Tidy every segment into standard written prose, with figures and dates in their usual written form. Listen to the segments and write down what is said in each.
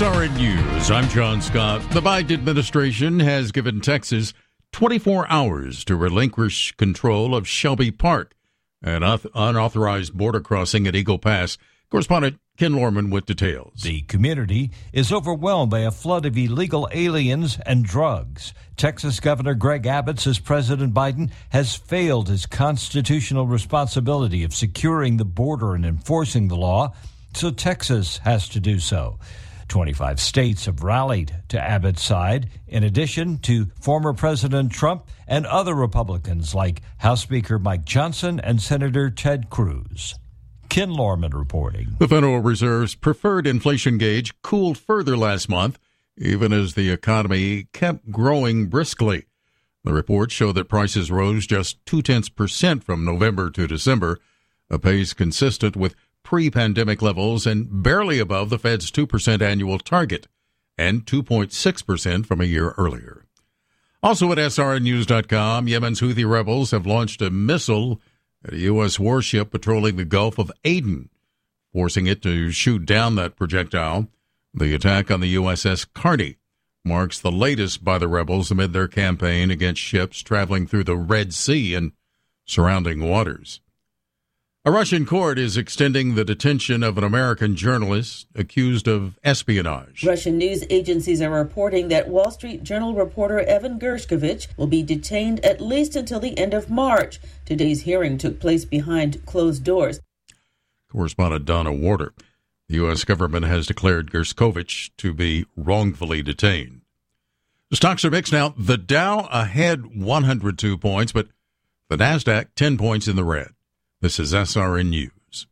SRN News, I'm John Scott. The Biden administration has given Texas 24 hours to relinquish control of Shelby Park, an unauthorized border crossing at Eagle Pass. Correspondent Ken Lorman with details. The community is overwhelmed by a flood of illegal aliens and drugs. Texas Governor Greg Abbott says President Biden has failed his constitutional responsibility of securing the border and enforcing the law, so Texas has to do so. 25 states have rallied to Abbott's side, in addition to former President Trump and other Republicans like House Speaker Mike Johnson and Senator Ted Cruz. Ken Lorman reporting. The Federal Reserve's preferred inflation gauge cooled further last month, even as the economy kept growing briskly. The report showed that prices rose just 0.2% from November to December, a pace consistent with pre-pandemic levels and barely above the Fed's 2% annual target and 2.6% from a year earlier. Also at srnnews.com, Yemen's Houthi rebels have launched a missile at a U.S. warship patrolling the Gulf of Aden, forcing it to shoot down that projectile. The attack on the USS Carney marks the latest by the rebels amid their campaign against ships traveling through the Red Sea and surrounding waters. A Russian court is extending the detention of an American journalist accused of espionage. Russian news agencies are reporting that Wall Street Journal reporter Evan Gershkovich will be detained at least until the end of March. Today's hearing took place behind closed doors. Correspondent Donna Warder. The U.S. government has declared Gershkovich to be wrongfully detained. The stocks are mixed now. The Dow ahead 102 points, but the NASDAQ 10 points in the red. This is SRN News.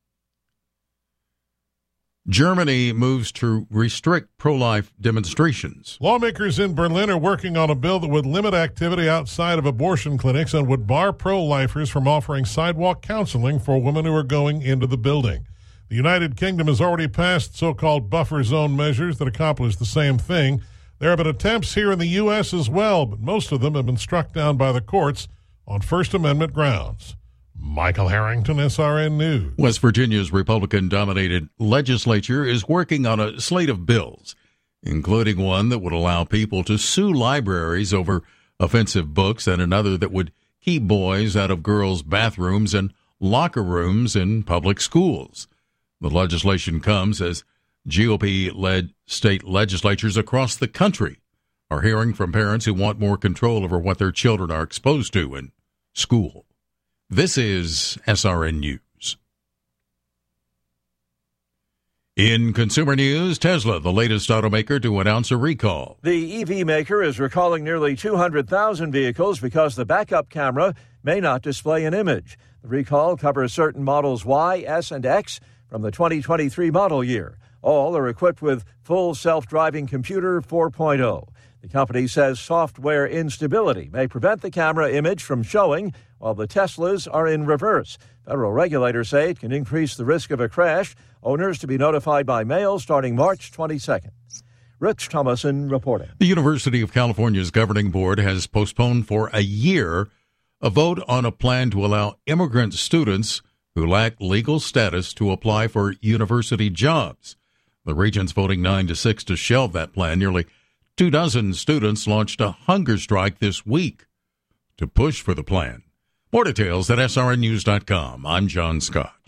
Germany moves to restrict pro-life demonstrations. Lawmakers in Berlin are working on a bill that would limit activity outside of abortion clinics and would bar pro-lifers from offering sidewalk counseling for women who are going into the building. The United Kingdom has already passed so-called buffer zone measures that accomplish the same thing. There have been attempts here in the U.S. as well, but most of them have been struck down by the courts on First Amendment grounds. Michael Harrington, SRN News. West Virginia's Republican-dominated legislature is working on a slate of bills, including one that would allow people to sue libraries over offensive books and another that would keep boys out of girls' bathrooms and locker rooms in public schools. The legislation comes as GOP-led state legislatures across the country are hearing from parents who want more control over what their children are exposed to in school. This is SRN News. In consumer news, Tesla, the latest automaker to announce a recall. The EV maker is recalling nearly 200,000 vehicles because the backup camera may not display an image. The recall covers certain models Y, S, and X from the 2023 model year. All are equipped with full self-driving computer 4.0. The company says software instability may prevent the camera image from showing while the Teslas are in reverse. Federal regulators say it can increase the risk of a crash. Owners to be notified by mail starting March 22nd. Rich Thomason reporting. The University of California's governing board has postponed for a year a vote on a plan to allow immigrant students who lack legal status to apply for university jobs. The regent's voting 9-6 to shelve that plan. Nearly 24 students launched a hunger strike this week to push for the plan. More details at srnnews.com. I'm John Scott.